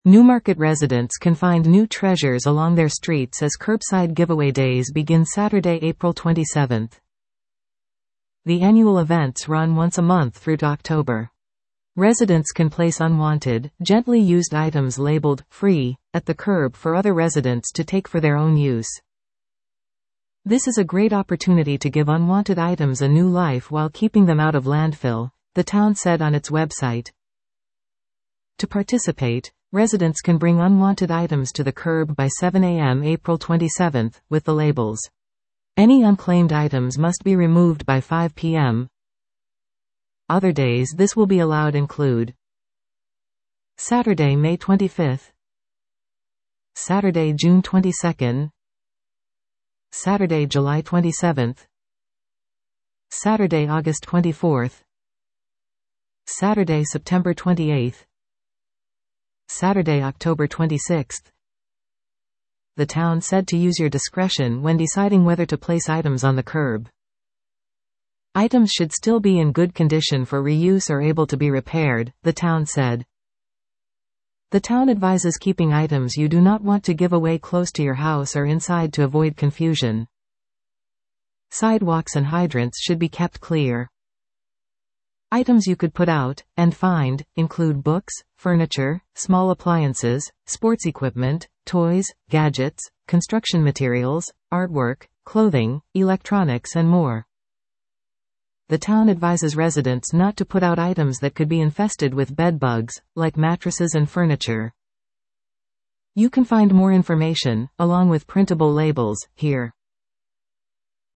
Newmarket residents can find new treasures along their streets as curbside giveaway days begin Saturday, April 27th. The annual events run once a month through to October. Residents can place unwanted, gently used items labeled "free" at the curb for other residents to take for their own use. This is a great opportunity to give unwanted items a new life while keeping them out of landfill, the town said on its website. To participate, residents can bring unwanted items to the curb by 7 a.m. April 27th, with the labels. Any unclaimed items must be removed by 5 p.m. Other days this will be allowed include Saturday, May 25th, Saturday, June 22nd, Saturday, July 27th, Saturday, August 24th, Saturday, September 28th, Saturday, October 26th. The town said to use your discretion when deciding whether to place items on the curb. Items should still be in good condition for reuse or able to be repaired, the town said. The town advises keeping items you do not want to give away close to your house or inside to avoid confusion. Sidewalks and hydrants should be kept clear. Items you could put out and find include books, furniture, small appliances, sports equipment, toys, gadgets, construction materials, artwork, clothing, electronics and more. The town advises residents not to put out items that could be infested with bed bugs, like mattresses and furniture. You can find more information, along with printable labels, here.